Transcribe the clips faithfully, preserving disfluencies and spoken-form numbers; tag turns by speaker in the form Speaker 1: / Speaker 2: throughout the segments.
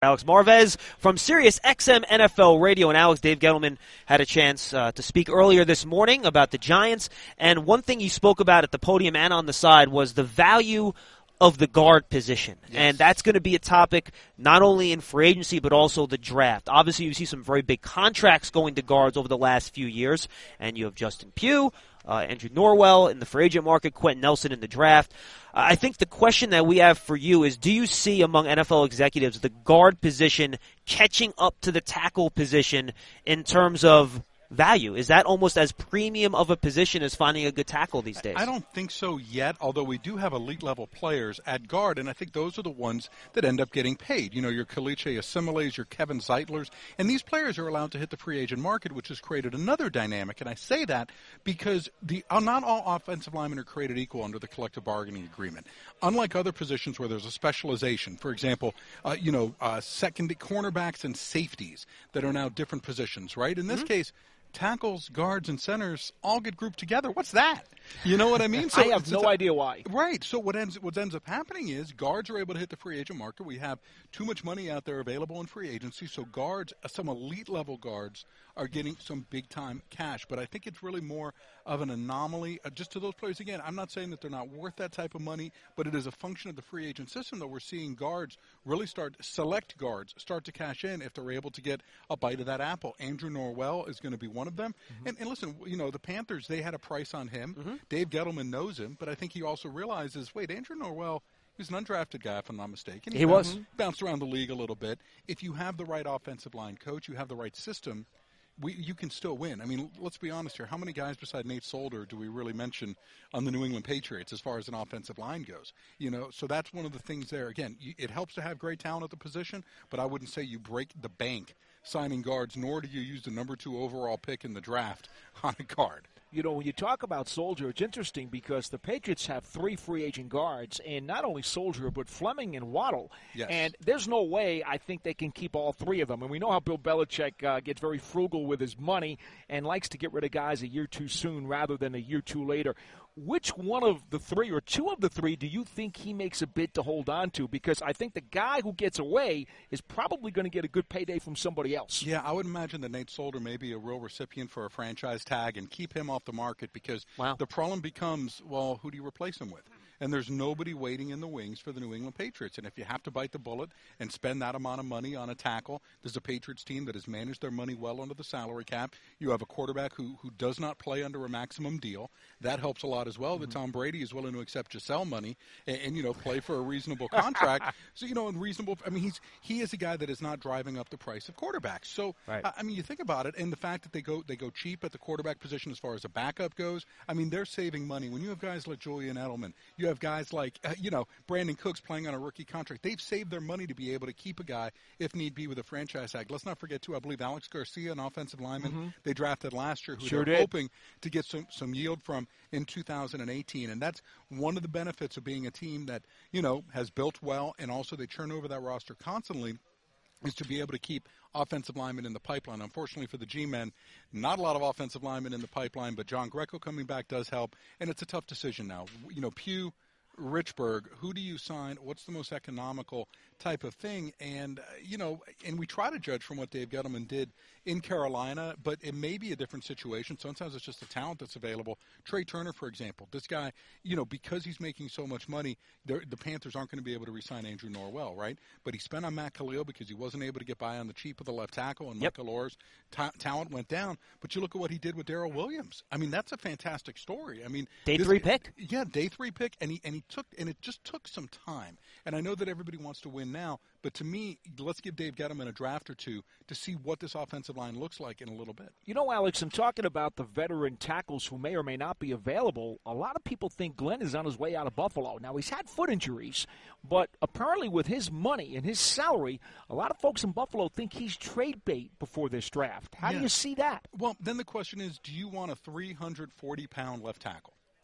Speaker 1: Alex Marvez from Sirius X M N F L Radio. And Alex, Dave Gettleman had a chance uh, to speak earlier this morning about the Giants. And one thing he spoke about at the podium and on the side was the value of the guard position. Yes. And that's going to be a topic not only in free agency but also the draft. Obviously, you see some very big contracts going to guards over the last few years. And you have Justin Pugh, uh, Andrew Norwell in the free agent market, Quentin Nelson in the draft. I think the question that we have for you is, do you see among N F L executives the guard position catching up to the tackle position in terms of value? Is that almost as premium of a position as finding a good tackle these days?
Speaker 2: I don't think so yet, although we do have elite-level players at guard, and I think those are the ones that end up getting paid. You know, your Kalichi Assimiles, your Kevin Zeitlers, and these players are allowed to hit the free agent market, which has created another dynamic, and I say that because the uh, not all offensive linemen are created equal under the collective bargaining agreement. Unlike other positions where there's a specialization, for example, uh, you know, uh, second cornerbacks and safeties that are now different positions, right? In this mm-hmm. case, tackles, guards, and centers all get grouped together. What's that? You know what I mean?
Speaker 3: So I have no idea why.
Speaker 2: Right. So what ends what ends up happening is guards are able to hit the free agent market. We have too much money out there available in free agency, so guards, some elite-level guards, are getting some big-time cash. But I think it's really more of an anomaly. Uh, just to those players, again, I'm not saying that they're not worth that type of money, but it is a function of the free agent system that we're seeing guards really start, select guards, start to cash in if they're able to get a bite of that apple. Andrew Norwell is going to be one of them. Mm-hmm. And, and listen, you know, the Panthers, they had a price on him. Mm-hmm. Dave Gettleman knows him, but I think he also realizes, wait, Andrew Norwell, he's an undrafted guy, if I'm not mistaken.
Speaker 1: He, he was.
Speaker 2: Bounced around the league a little bit. If you have the right offensive line coach, you have the right system, we, you can still win. I mean, let's be honest here. How many guys beside Nate Solder do we really mention on the New England Patriots as far as an offensive line goes? You know, so that's one of the things there. Again, it helps to have great talent at the position, but I wouldn't say you break the bank signing guards, nor do you use the number two overall pick in the draft on a guard.
Speaker 3: You know, when you talk about Soldier, it's interesting because the Patriots have three free agent guards, and not only Soldier, but Fleming and Waddle.
Speaker 2: Yes.
Speaker 3: And there's no way I think they can keep all three of them. And we know how Bill Belichick uh, gets very frugal with his money and likes to get rid of guys a year too soon rather than a year too later. Which one of the three or two of the three do you think he makes a bid to hold on to? Because I think the guy who gets away is probably going to get a good payday from somebody else.
Speaker 2: Yeah, I would imagine that Nate Solder may be a real recipient for a franchise tag and keep him off the market because
Speaker 1: wow.
Speaker 2: the problem becomes, well, who do you replace him with? And there's nobody waiting in the wings for the New England Patriots. And if you have to bite the bullet and spend that amount of money on a tackle, there's a Patriots team that has managed their money well under the salary cap. You have a quarterback who, who does not play under a maximum deal. That helps a lot as well. Mm-hmm. That Tom Brady is willing to accept Giselle money and, and you know, play for a reasonable contract. So, you know, and reasonable – I mean, he's he is a guy that is not driving up the price of quarterbacks. So,
Speaker 1: right.
Speaker 2: I, I mean, you think about it, and the fact that they go they go cheap at the quarterback position as far as a backup goes, I mean, they're saving money. When you have guys like Julian Edelman, you have guys like – Uh, you know, Brandon Cooks playing on a rookie contract. They've saved their money to be able to keep a guy, if need be, with a franchise tag. Let's not forget, too, I believe Alex Garcia, an offensive lineman, mm-hmm. they drafted last year, who
Speaker 3: sure
Speaker 2: they're
Speaker 3: did.
Speaker 2: hoping to get some, some yield from in two thousand eighteen. And that's one of the benefits of being a team that, you know, has built well, and also they turn over that roster constantly, is to be able to keep offensive linemen in the pipeline. Unfortunately for the G-men, not a lot of offensive linemen in the pipeline, but John Greco coming back does help, and it's a tough decision now. You know, Pugh, Richburg, who do you sign? What's the most economical type of thing? And, uh, you know, and we try to judge from what Dave Gettleman did in Carolina, but it may be a different situation. Sometimes it's just the talent that's available. Trey Turner, for example, this guy, you know, because he's making so much money, the Panthers aren't going to be able to re-sign Andrew Norwell, right? But he spent on Matt Khalil because he wasn't able to get by on the cheap of the left tackle, and
Speaker 1: yep.
Speaker 2: Michael Orr's ta- talent went down. But you look at what he did with Darrell Williams. I mean, that's a fantastic story. I mean,
Speaker 1: day
Speaker 2: this,
Speaker 1: three pick.
Speaker 2: Yeah, day three pick, and he and he took and it just took some time. And I know that everybody wants to win now, but to me, let's give Dave Gettleman a draft or two to see what this offensive line looks like in a little bit.
Speaker 3: You know, Alex, I'm talking about the veteran tackles who may or may not be available. A lot of people think Glenn is on his way out of Buffalo. Now, he's had foot injuries, but apparently with his money and his salary, a lot of folks in Buffalo think he's trade bait before this draft. How
Speaker 2: yeah.
Speaker 3: do you see that?
Speaker 2: Well, then the question is, do you want a three hundred forty pound left tackle?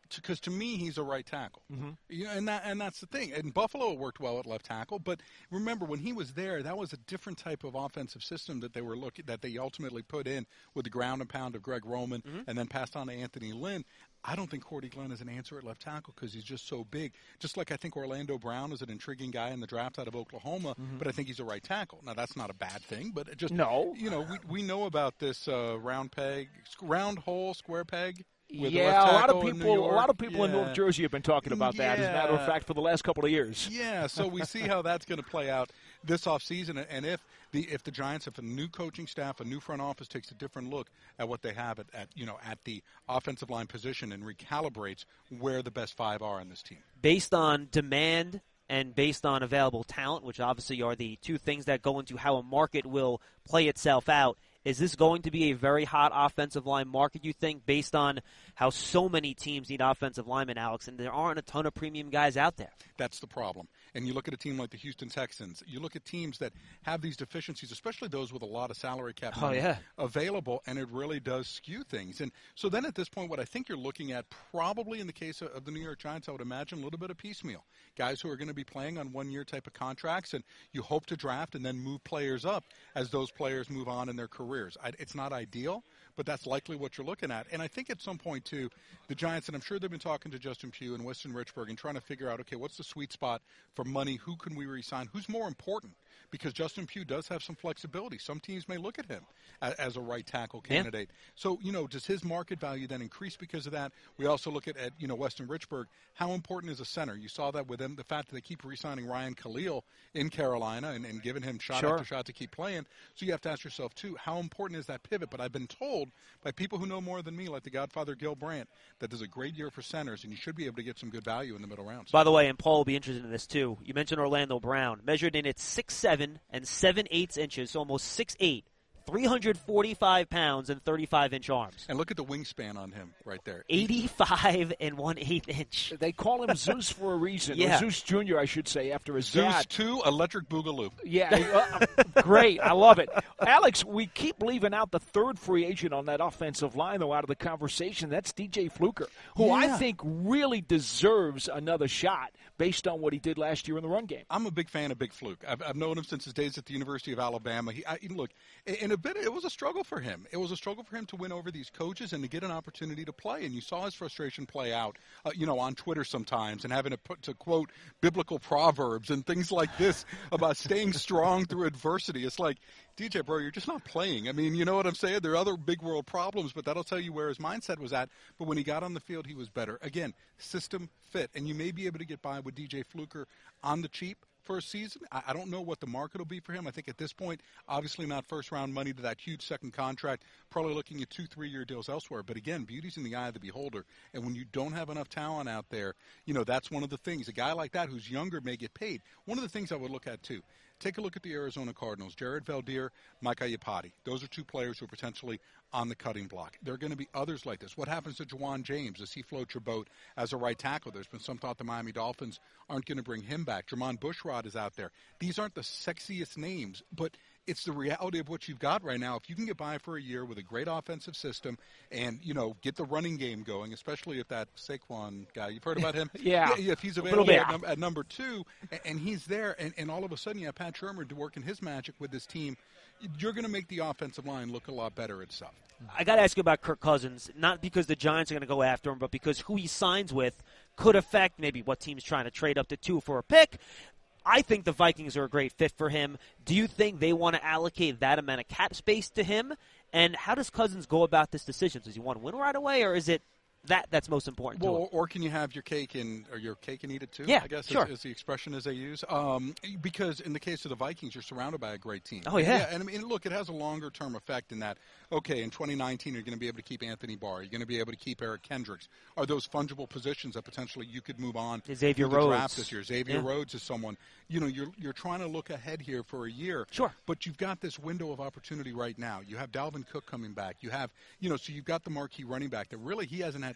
Speaker 2: because to me he's a right tackle.
Speaker 3: Mm-hmm.
Speaker 2: You know, and that and that's the thing. In Buffalo, it worked well at left tackle, but remember when he was there, that was a different type of offensive system that they were looking that they ultimately put in with the ground and pound of Greg Roman, mm-hmm. and then passed on to Anthony Lynn. I don't think Cordy Glenn is an answer at left tackle because he's just so big. Just like I think Orlando Brown is an intriguing guy in the draft out of Oklahoma, mm-hmm. but I think he's a right tackle. Now that's not a bad thing, but it just
Speaker 3: no,
Speaker 2: you know, we we know about this uh, round peg, round hole, square peg. With
Speaker 3: yeah, a lot of people, a lot of people
Speaker 2: yeah.
Speaker 3: in North Jersey have been talking about
Speaker 2: yeah.
Speaker 3: that. As a matter of fact, for the last couple of years.
Speaker 2: Yeah, so we see how that's going to play out this offseason, and if the if the Giants, if a new coaching staff, a new front office takes a different look at what they have at, at you know at the offensive line position and recalibrates where the best five are in this team,
Speaker 1: based on demand and based on available talent, which obviously are the two things that go into how a market will play itself out. Is this going to be a very hot offensive line market, you think, based on how so many teams need offensive linemen, Alex, and there aren't a ton of premium guys out there?
Speaker 2: That's the problem. And you look at a team like the Houston Texans, you look at teams that have these deficiencies, especially those with a lot of salary cap money
Speaker 1: oh, yeah.
Speaker 2: available, and it really does skew things. And so then at this point, what I think you're looking at, probably in the case of the New York Giants, I would imagine a little bit of piecemeal. Guys who are going to be playing on one-year type of contracts, and you hope to draft and then move players up as those players move on in their careers. I, it's not ideal, but that's likely what you're looking at. And I think at some point, too, the Giants, and I'm sure they've been talking to Justin Pugh and Weston Richburg and trying to figure out, okay, what's the sweet spot for money? Who can we re-sign? Who's more important? Because Justin Pugh does have some flexibility. Some teams may look at him as, as a right tackle candidate. Yeah. So, you know, does his market value then increase because of that? We also look at, at you know, Weston Richburg. How important is a center? You saw that with them, the fact that they keep re-signing Ryan Khalil in Carolina and, and giving him shot
Speaker 1: sure.
Speaker 2: after shot to keep playing. So you have to ask yourself, too, how important is that pivot? But I've been told by people who know more than me, like the Godfather Gil Brandt, that there's a great year for centers, and you should be able to get some good value in the middle rounds.
Speaker 1: By the way, and Paul will be interested in this, too. You mentioned Orlando Brown, measured in at six seven and seven eighths inches, so almost six eight, three hundred forty-five pounds and thirty-five inch arms.
Speaker 2: And look at the wingspan on him right there.
Speaker 1: eighty-five and one eighth inch.
Speaker 3: They call him Zeus for a reason.
Speaker 1: Yeah.
Speaker 3: Or Zeus Junior, I should say, after his
Speaker 2: Zeus
Speaker 3: dad.
Speaker 2: two, Electric Boogaloo.
Speaker 3: Yeah, uh, great. I love it. Alex, we keep leaving out the third free agent on that offensive line, though, out of the conversation. That's D J Fluker, who
Speaker 2: yeah.
Speaker 3: I think really deserves another shot based on what he did last year in the run game.
Speaker 2: I'm a big fan of Big Fluke. I've, I've known him since his days at the University of Alabama. He, I, look, in a bit, it was a struggle for him. It was a struggle for him to win over these coaches and to get an opportunity to play. And you saw his frustration play out, uh, you know, on Twitter sometimes, and having to put to quote biblical proverbs and things like this about staying strong through adversity. It's like, D J, bro, you're just not playing. I mean, you know what I'm saying? There are other big world problems, but that'll tell you where his mindset was at. But when he got on the field, he was better. Again, system fit. And you may be able to get by with D J Fluker on the cheap for a season. I don't know what the market will be for him. I think at this point, obviously not first-round money to that huge second contract, probably looking at two, three-year deals elsewhere. But, again, beauty's in the eye of the beholder. And when you don't have enough talent out there, you know, that's one of the things. A guy like that who's younger may get paid. One of the things I would look at, too, take a look at the Arizona Cardinals. Jared Valdir, Micah Iupati. Those are two players who are potentially on the cutting block. There are going to be others like this. What happens to Juwan James? Does he float your boat as a right tackle? There's been some thought the Miami Dolphins aren't going to bring him back. Jermon Bushrod is out there. These aren't the sexiest names, but it's the reality of what you've got right now. If you can get by for a year with a great offensive system and, you know, get the running game going, especially if that Saquon guy, you've heard about him?
Speaker 3: yeah.
Speaker 2: yeah. If he's available at, num- at number two and, and he's there, and, and all of a sudden you have Pat Shurmur working his magic with this team, you're going to make the offensive line look a lot better itself.
Speaker 1: I got to ask you about Kirk Cousins, not because the Giants are going to go after him, but because who he signs with could affect maybe what team's trying to trade up to two for a pick. I think the Vikings are a great fit for him. Do you think they want to allocate that amount of cap space to him? And how does Cousins go about this decision? Does he want to win right away, or is it that that's most important
Speaker 2: well,
Speaker 1: to him?
Speaker 2: Or can you have your cake and or your cake and eat it too?
Speaker 1: Yeah,
Speaker 2: I guess
Speaker 1: sure.
Speaker 2: is, is the expression as they use. Um, because in the case of the Vikings, you're surrounded by a great team.
Speaker 1: Oh yeah.
Speaker 2: yeah and I mean, look, it has a longer term effect in that. Okay, in twenty nineteen, you're going to be able to keep Anthony Barr. You're going to be able to keep Eric Kendricks. Are those fungible positions that potentially you could move on?
Speaker 1: Xavier
Speaker 2: the
Speaker 1: Rhodes
Speaker 2: draft this year. Xavier
Speaker 1: yeah.
Speaker 2: Rhodes is someone. You know, you're you're trying to look ahead here for a year.
Speaker 1: Sure.
Speaker 2: But you've got this window of opportunity right now. You have Dalvin Cook coming back. You have, you know, so you've got the marquee running back that really he hasn't had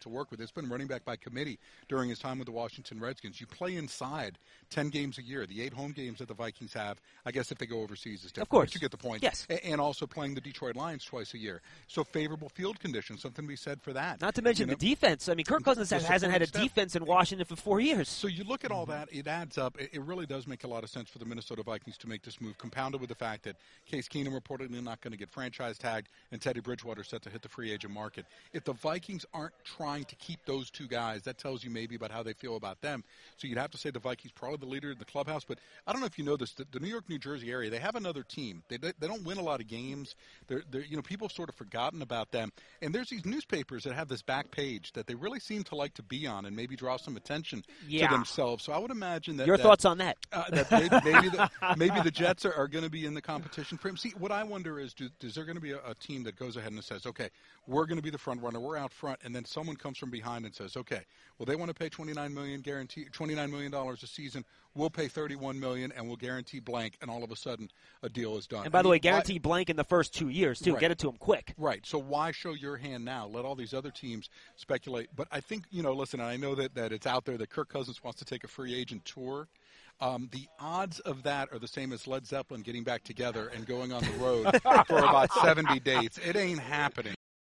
Speaker 2: to work with. It's been running back by committee during his time with the Washington Redskins. You play inside ten games a year. The eight home games that the Vikings have, I guess if they go overseas is different.
Speaker 1: Of course.
Speaker 2: But you get the point.
Speaker 1: Yes.
Speaker 2: And also playing the Detroit Lions twice a year. So favorable field conditions, something to be said for that.
Speaker 1: Not to mention
Speaker 2: you know,
Speaker 1: the defense. I mean, Kirk Cousins
Speaker 2: the
Speaker 1: hasn't had a
Speaker 2: step.
Speaker 1: defense in Washington for four years.
Speaker 2: So you look at all that, it adds up. It, it really does make a lot of sense for the Minnesota Vikings to make this move, compounded with the fact that Case Keenum reportedly not going to get franchise tagged and Teddy Bridgewater set to hit the free agent market. If the Vikings aren't trying to keep those two guys, that tells you maybe about how they feel about them. So you'd have to say the Vikings probably the leader in the clubhouse. But I don't know if you know this, the, the New York, New Jersey area, they have another team. They they don't win a lot of games. They're, they're you know people have sort of forgotten about them. And there's these newspapers that have this back page that they really seem to like to be on and maybe draw some attention
Speaker 1: yeah.
Speaker 2: to themselves. So I would imagine that
Speaker 1: your
Speaker 2: that,
Speaker 1: thoughts on that?
Speaker 2: Uh, that maybe, maybe, the, maybe the Jets are, are going to be in the competition for him. See, what I wonder is, do, is there going to be a, a team that goes ahead and says, okay, we're going to be the front runner, we're out front, and then someone comes from behind and says, okay, well, they want to pay twenty-nine million dollars guarantee, twenty-nine million dollars a season. We'll pay thirty-one million dollars and we'll guarantee blank, and all of a sudden a deal is done.
Speaker 1: And by
Speaker 2: I
Speaker 1: the
Speaker 2: mean,
Speaker 1: way, guarantee
Speaker 2: why,
Speaker 1: blank in the first two years, too.
Speaker 2: Right.
Speaker 1: Get it to him quick.
Speaker 2: Right. So why show your hand now? Let all these other teams speculate. But I think, you know, listen, I know that, that it's out there that Kirk Cousins wants to take a free agent tour. Um, the odds of that are the same as Led Zeppelin getting back together and going on the road for about seventy dates. It ain't happening.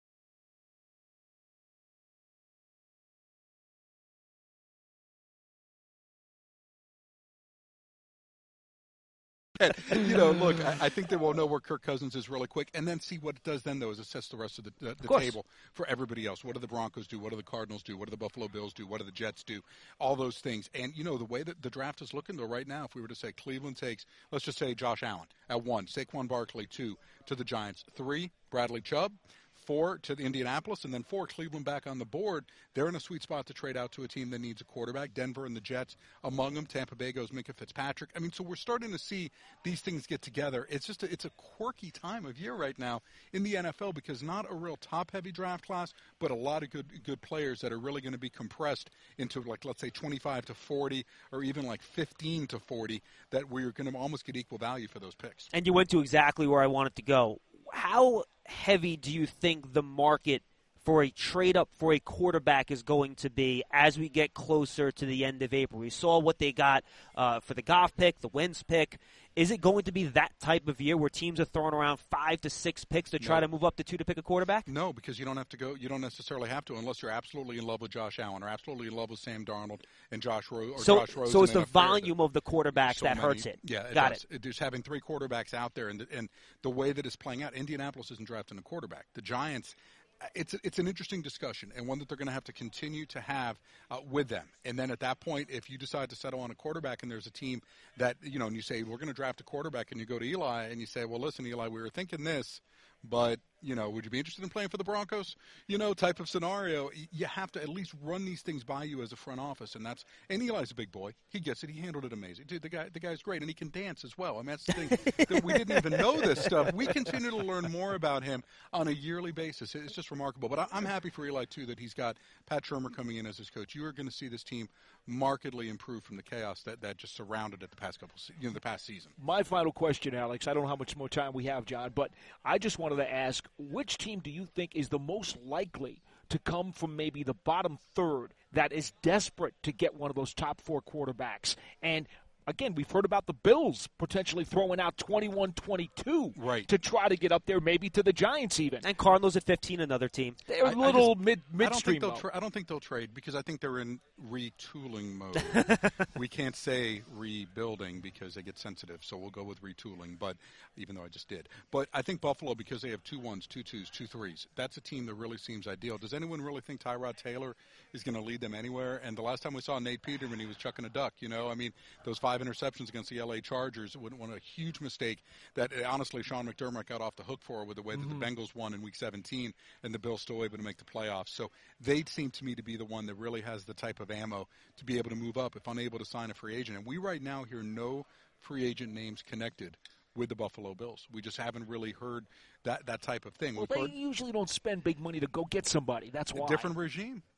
Speaker 2: You know, look, I, I think they will know where Kirk Cousins is really quick, and then see what it does then, though, is assess the rest of the, the, the table for everybody else. What do the Broncos do? What do the Cardinals do? What do the Buffalo Bills do? What do the Jets do? All those things. And, you know, the way that the draft is looking, though, right now, if we were to say Cleveland takes, let's just say Josh Allen at one, Saquon Barkley, two, to the Giants, three, Bradley Chubb, four to the Indianapolis, and then four, Cleveland back on the board. They're in a sweet spot to trade out to a team that needs a quarterback. Denver and the Jets among them. Tampa Bay goes Minka Fitzpatrick. I mean, so we're starting to see these things get together. It's just a, it's a quirky time of year right now in the N F L because not a real top-heavy draft class, but a lot of good good players that are really going to be compressed into, like, let's say twenty-five to forty or even like fifteen to forty that we're going to almost get equal value for those picks.
Speaker 1: And you went to exactly where I wanted to go. How heavy do you think the market for a trade-up for a quarterback is going to be as we get closer to the end of April? We saw what they got uh, for the Goff pick, the Wentz pick. Is it going to be that type of year where teams are throwing around five to six picks to try
Speaker 2: no.
Speaker 1: to move up to two to pick a quarterback?
Speaker 2: No, because you don't have to go. You don't necessarily have to unless you're absolutely in love with Josh Allen or absolutely in love with Sam Darnold and Josh Rosen.
Speaker 1: So,
Speaker 2: Josh Rosen
Speaker 1: so it's the
Speaker 2: and a fair-
Speaker 1: volume of the quarterbacks
Speaker 2: so
Speaker 1: that
Speaker 2: many.
Speaker 1: hurts it.
Speaker 2: Yeah, it
Speaker 1: got
Speaker 2: does.
Speaker 1: it.
Speaker 2: Just having three quarterbacks out there, and the, and the way that it's playing out, Indianapolis isn't drafting a quarterback. The Giants. It's it's an interesting discussion and one that they're going to have to continue to have uh, with them. And then at that point, if you decide to settle on a quarterback and there's a team that, you know, and you say, we're going to draft a quarterback, and you go to Eli and you say, well, listen, Eli, we were thinking this, but, you know, would you be interested in playing for the Broncos? You know, type of scenario. You have to at least run these things by you as a front office, and that's and Eli's a big boy. He gets it. He handled it amazing. Dude, the guy the guy's great, and he can dance as well. I mean, that's the thing that we didn't even know this stuff. We continue to learn more about him on a yearly basis. It's just remarkable. But I, I'm happy for Eli too that he's got Pat Shurmur coming in as his coach. You are going to see this team markedly improve from the chaos that, that just surrounded it the past couple, you know, the past season.
Speaker 3: My final question, Alex. I don't know how much more time we have, John, but I just wanted to ask, which team do you think is the most likely to come from maybe the bottom third that is desperate to get one of those top four quarterbacks? And again, we've heard about the Bills potentially throwing out twenty-one twenty-two
Speaker 2: right.
Speaker 3: to try to get up there, maybe to the Giants even.
Speaker 1: And Cardinals at fifteen, another team.
Speaker 3: They're
Speaker 2: I,
Speaker 3: a little
Speaker 2: I just,
Speaker 3: mid midstream.
Speaker 2: I don't think they'll.
Speaker 3: Tra-
Speaker 2: tra- I don't think they'll trade because I think they're in retooling mode. We can't say rebuilding because they get sensitive, so we'll go with retooling. But even though I just did, but I think Buffalo, because they have two ones, two twos, two threes. That's a team that really seems ideal. Does anyone really think Tyrod Taylor is going to lead them anywhere? And the last time we saw Nate Peterman, he was chucking a duck. You know, I mean, those five interceptions against the L A Chargers would one a huge mistake that uh, honestly Sean McDermott got off the hook for with the way that mm-hmm. the Bengals won in Week seventeen and the Bills still able to make the playoffs. So they seem to me to be the one that really has the type of ammo to be able to move up if unable to sign a free agent. And we right now hear no free agent names connected with the Buffalo Bills. We just haven't really heard that, that type of thing.
Speaker 3: Well,
Speaker 2: We've
Speaker 3: they
Speaker 2: heard
Speaker 3: usually don't spend big money to go get somebody. That's why.
Speaker 2: a different regime.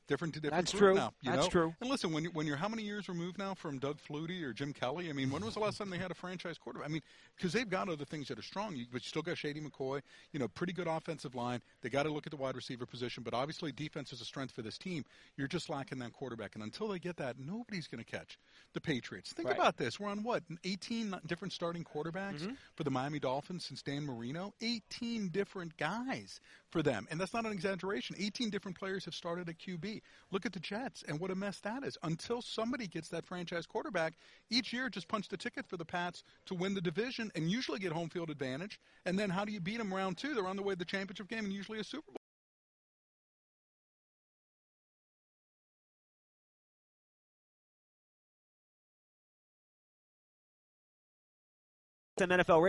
Speaker 2: different to different
Speaker 3: That's
Speaker 2: group
Speaker 3: true.
Speaker 2: now. You
Speaker 3: That's
Speaker 2: know?
Speaker 3: true.
Speaker 2: And listen, when, you, when you're how many years removed now from Doug Flutie or Jim Kelly? I mean, when was the last time they had a franchise quarterback? I mean, because they've got other things that are strong, but you still got Shady McCoy, you know, pretty good offensive line. They got to look at the wide receiver position, but obviously defense is a strength for this team. You're just lacking that quarterback, and until they get that, nobody's going to catch the Patriots. Think
Speaker 3: Right.
Speaker 2: about this. We're on, what, eighteen different starting quarterbacks
Speaker 1: Mm-hmm.
Speaker 2: for the Miami Dolphins since Dan Marino? eighteen different guys for them, and that's not an exaggeration. eighteen different players have started at Q B. Look at the Jets and what a mess that is. Until somebody gets that franchise quarterback, each year just punch the ticket for the Pats to win the division and usually get home field advantage. And then how do you beat them round two? They're on the way to the championship game and usually a Super Bowl.
Speaker 1: X M N F L